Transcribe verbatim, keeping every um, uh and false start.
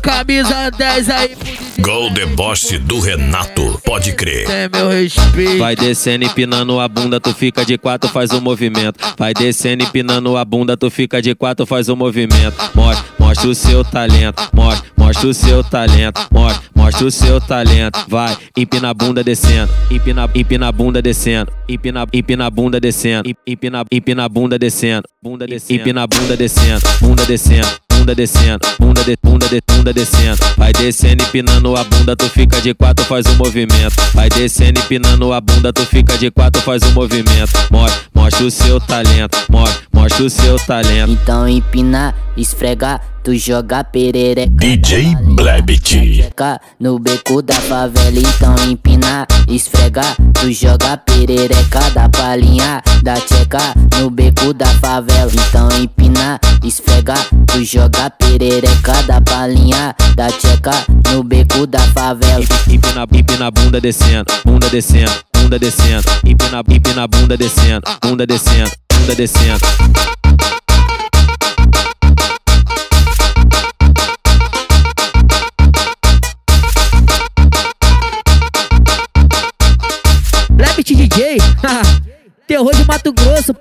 camisa dez aí pro D J. Gol deboche do Renato, pode crer. É meu respeito. Vai descendo, empinando a bunda, tu fica de quatro, faz o movimento. Vai descendo, empinando a bunda, tu fica de quatro, faz o movimento. Mostra, mostra o seu talento. Mostra, mostra o seu talento. Mostra, mostra o seu talento. Vai, empina a bunda descendo. Empina, empina a bunda descendo. Empina, empina a bunda descendo. Empina, empina a bunda descendo. Bunda descendo. Empina a bunda descendo. Bunda descendo. Bunda descendo, bunda de, bunda de, bunda descendo. Vai descendo, empinando a bunda, tu fica de quatro, faz o movimento. Vai descendo, empinando a bunda, tu fica de quatro, faz o movimento. Mostra, mostra o seu talento. Mostra, mostra o seu talento. Então empina, esfrega, tu joga perereca. D J Blebit no beco da favela. Então empina, esfrega, tu joga perereca. Da palhinha, da tcheca, no beco da favela. Então empina, esfrega, tu joga perereca. Da palhinha, da tcheca, no beco da favela. Empina, empina a bunda descendo, bunda descendo, bunda descendo. Empina, empina a bunda descendo, bunda descendo, bunda descendo. Blebit D J, terror de Mato Grosso.